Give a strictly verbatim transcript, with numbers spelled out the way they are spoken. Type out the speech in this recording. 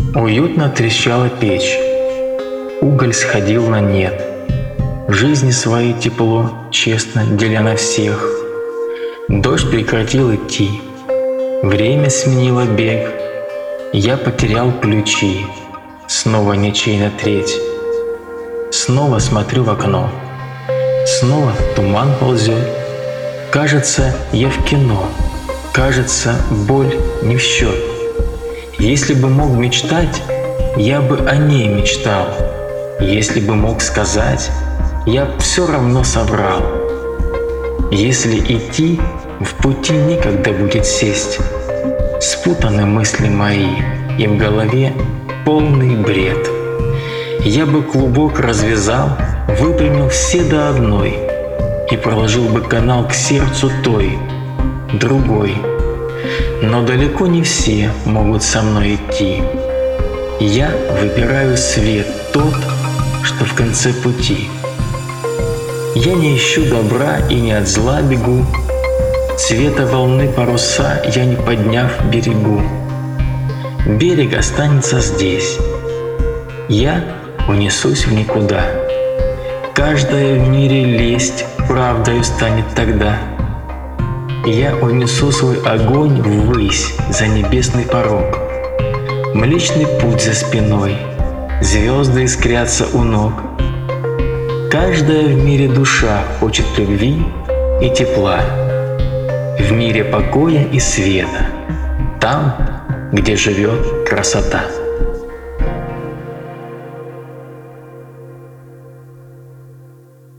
Уютно трещала печь, уголь сходил на нет. В жизни своей тепло, честно деля на всех. Дождь прекратил идти, время сменило бег. Я потерял ключи, снова ничейно треть. Снова смотрю в окно, снова туман ползет. Кажется, я в кино, кажется, боль не в счет. Если бы мог мечтать, я бы о ней мечтал. Если бы мог сказать, я б все равно соврал. Если идти, в пути некогда будет сесть. Спутаны мысли мои, и в голове полный бред. Я бы клубок развязал, выпрямил все до одной и проложил бы канал к сердцу той, другой. Но далеко не все могут со мной идти. Я выбираю свет тот, что в конце пути. Я не ищу добра и не от зла бегу. Цвета волны паруса я не подняв берегу. Берег останется здесь. Я унесусь в никуда. Каждая в мире лесть правдою станет тогда. Я унесу свой огонь ввысь за небесный порог. Млечный путь за спиной, звезды искрятся у ног. Каждая в мире душа хочет любви и тепла. В мире покоя и света, там, где живет красота.